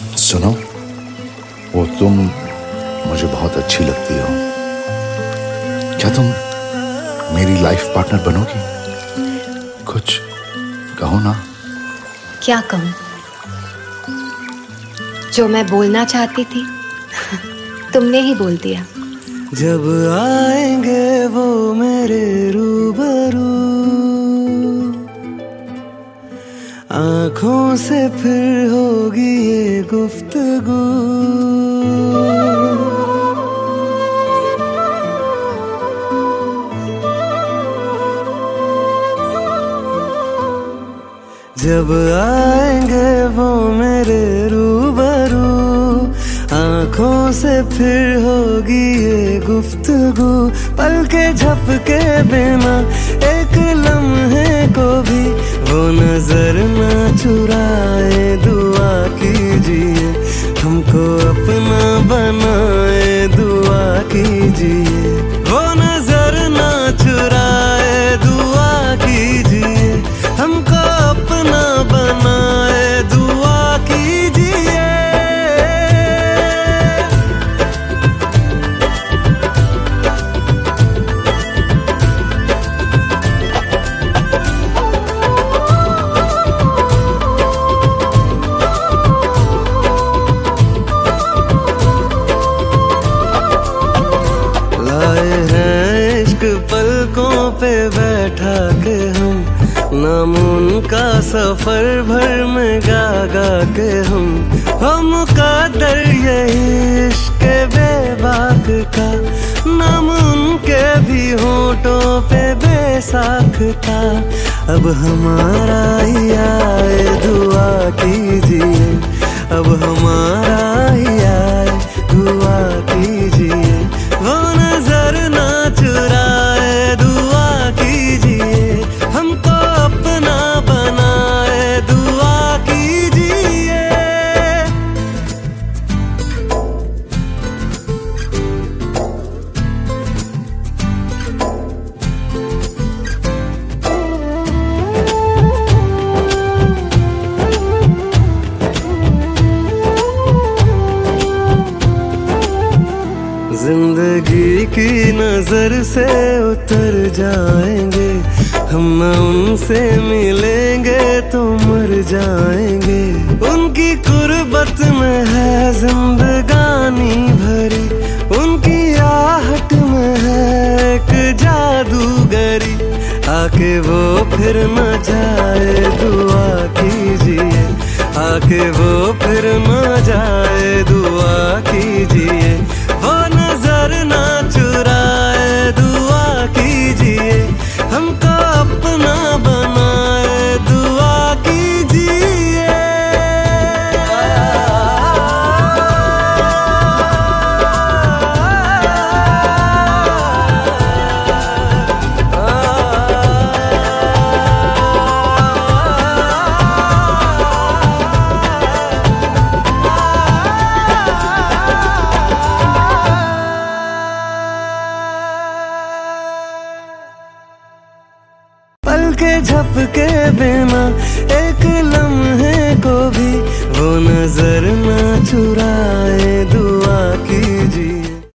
सुनो, वो तुम मुझे बहुत अच्छी लगती हो। क्या तुम मेरी लाइफ पार्टनर बनोगी? कुछ कहो ना। क्या कहूं? जो मैं बोलना चाहती थी तुमने ही बोल दिया। जब आएंगे वो मेरे रूबरू, आंखों से फिर होगी ये गुफ्तगू। जब आएंगे वो मेरे रूबरू, आंखों से फिर होगी ये गुफ्तगू। पलके झपके बिना एक लम्हे को भी वो नजर न चुराए। दुआ कीजिए हमको अपना बनाए, दुआ कीजिए वो नजर न चुराए। दुआ कीजिए हमको अपना बनाए, दुआ कीजिए। लाए हैं इश्क पलकों पे बैठा के हम, नाम उनका सफर भर में गा गा के हम मुकद्दर यही इश्क बेबाक का। नाम उनके भी होठों पे बेसाख था। अब हमारा ही आए, दुआ कीजिए। अब हमारा ही आए, दुआ कीजिए वो नजर ना चुराए। दुआ कीजिए हमको अपना बनाए, दुआ कीजिए। जिंदगी की नजर से उतर जाएंगे हम, न उनसे मिलेंगे तो मर जाएंगे। उनकी कुर्बत में है जिंदगानी भरी, उनकी आहट में है एक जादूगरी। आके वो फिर न जाए, दुआ कीजिए। आके वो फिर न जाए, दुआ कीजिए वो नजर ना चुराए। दुआ कीजिए हमको अपना बनाए, दुआ कीजिए। पलके झपके बिना एक लम्हे को भी वो नजर ना चुरा।